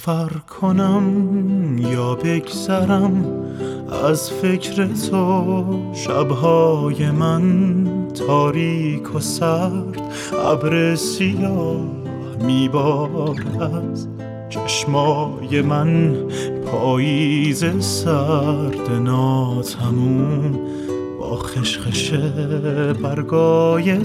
سفر کنم یا بگذرم از فکر تو. شبهای من تاریک و سرد، ابر سیاه میبارد. چشمای من پاییز سرد ناتموم با خشخش برگای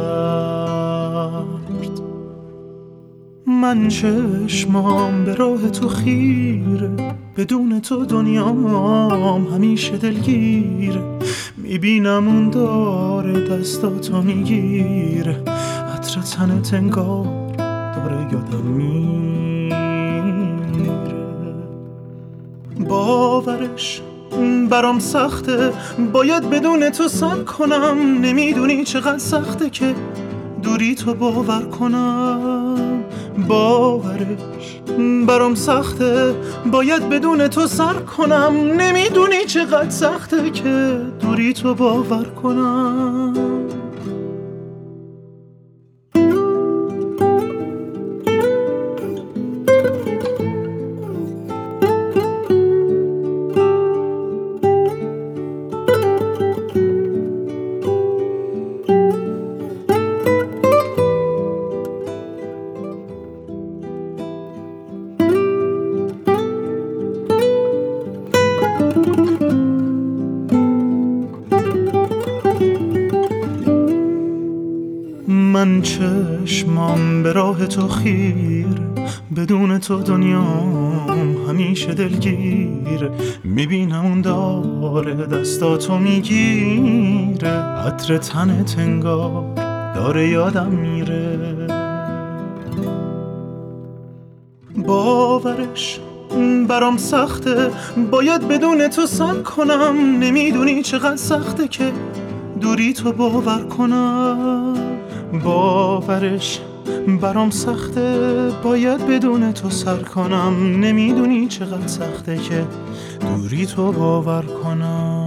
زرد. من چشمام به راه تو خیره، بدون تو دنیام همیشه دلگیره. میبینم اون داره دستاتو میگیره، عطر تنت انگار داره یادم میره. باورش برام سخته، باید بدون تو سر کنم. نمیدونی چقدر سخته که دوری تو باور کنم. باورش برام سخته، باید بدون تو سر کنم. نمیدونی چقدر سخته که دوری تو باور کنم. من چشمام به راه تو خیر، بدون تو دنیام همیشه دلگیر. میبینم اون داره دستاتو میگیره، عطر تنت انگار داره یادم میره. باورش برام سخته، باید بدون تو سر کنم. نمیدونی چقدر سخته که دوری تو باور کنم. باورش برام سخته، باید بدون تو سر کنم. نمیدونی چقدر سخته که دوری تو باور کنم.